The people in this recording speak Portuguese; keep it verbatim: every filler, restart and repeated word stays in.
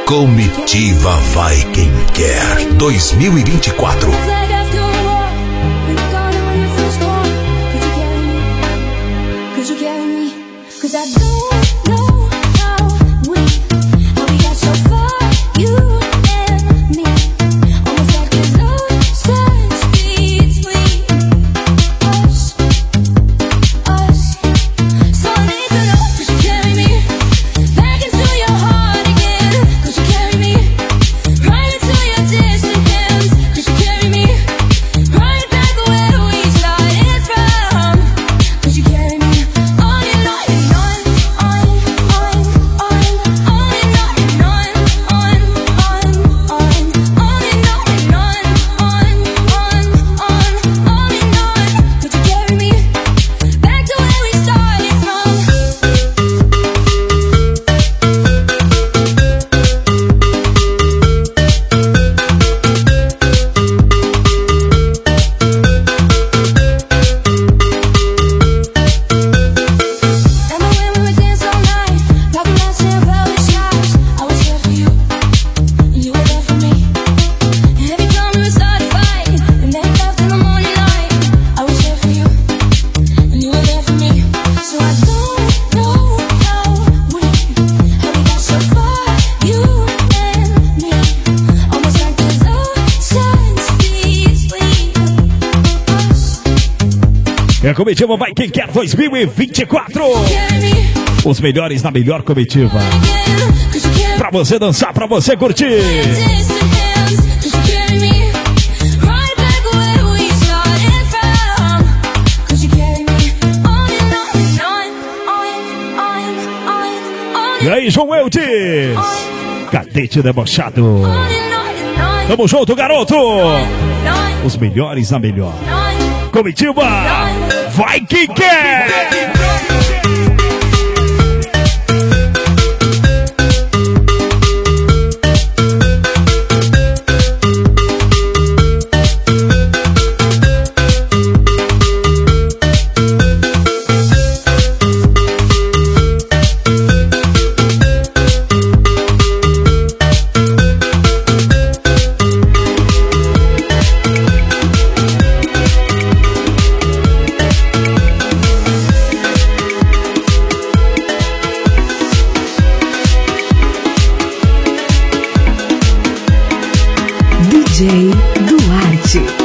Comitiva Vai Quem Quer dois mil e vinte e quatro. É a comitiva Vai Quem Quer dois mil e vinte e quatro. Os melhores na melhor comitiva. Pra você dançar, pra você curtir. E aí, João Eudes? Cadete debochado. Tamo junto, garoto. Os melhores na melhor comitiva Vai Quem Quer. D J Duarte.